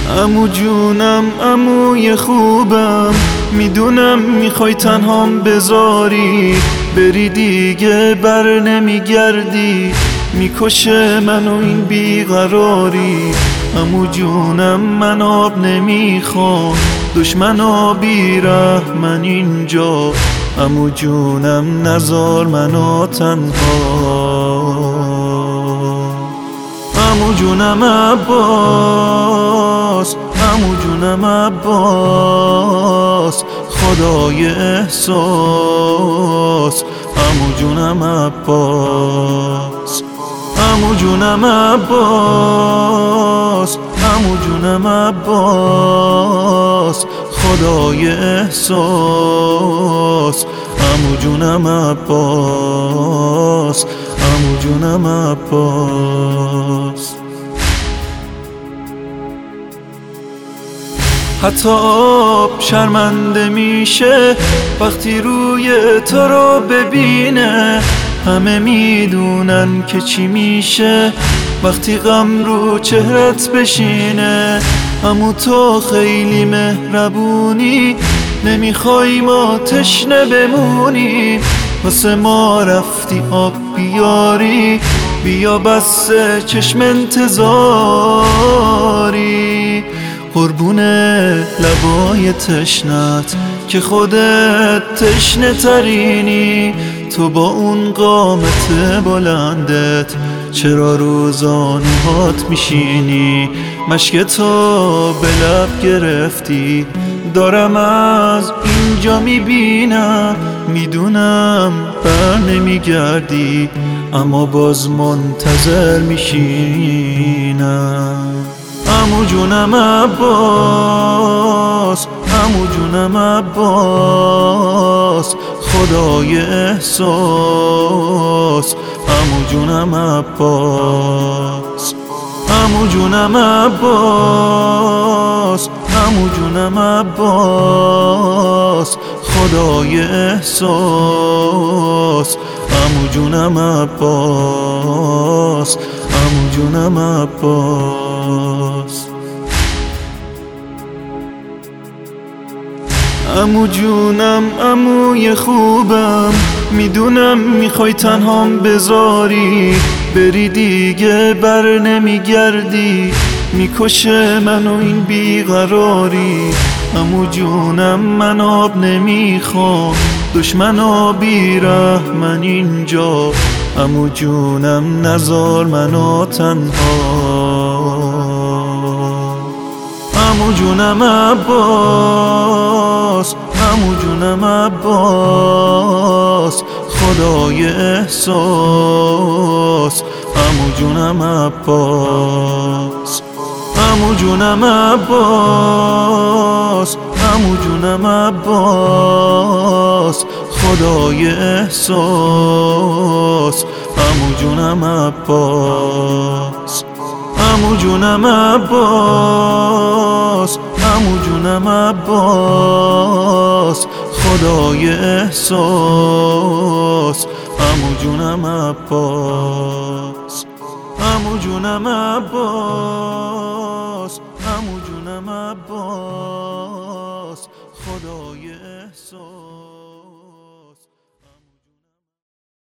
عمو جونم عموی خوبم، میدونم میخوای تنهام بذاری، بری دیگه بر نمیگردی، میکشه منو این بیقراری. عمو جونم من آب نمیخوام، دشمنا بیرحمن اینجا، عمو جونم نذار منو تنها. عمو جونم عباس، عمو جونم عباس، خدای احساس، عمو جونم عباس، عمو جونم عباس، عمو جونم عباس، خدای احساس، عمو جونم عباس، عمو جونم عباس. حتی آب شرمنده میشه وقتی روی تو رو ببینه، همه میدونن که چی میشه وقتی غم رو چهرت بشینه. عمو تو خیلی مهربونی، نمیخوای ما تشنه بمونیم، واسه ما رفتی آب بیاری، بیا بس چشم انتظاری. قربونه لبای تشنت که خودت تشنه ترینی، تو با اون قامت بلندت چرا روزانهات میشینی؟ مشک تو به لب گرفتی، دارم از اینجا میبینم، میدونم بر نمیگردی، اما باز منتظر میشینم. عمو جونم عباس، عمو جونم عباس، خدای احساس، عمو جونم عباس، عمو جونم عباس، عمو جونم عباس، خدای احساس، عمو جونم عباس، عمو جونم عباس. عمو جونم عموی خوبم، میدونم میخوای تنهام بذاری، بری دیگه بر نمیگردی، میکشه منو این بیقراری. عمو جونم من آب نمیخوام، دشمنا بیرحمن اینجا، عمو جونم نذار منو تنها. عمو جونم عباس، عمو جونم عباس، خدای احساس، عمو جونم عباس، عمو جونم عباس، عمو جونم عباس، خدای احساس، عمو جونم عباس، عمو جونم عباس، عمو جونم عباس، خدای احساس، عمو جونم عباس، عمو جونم عباس، عمو جونم عباس.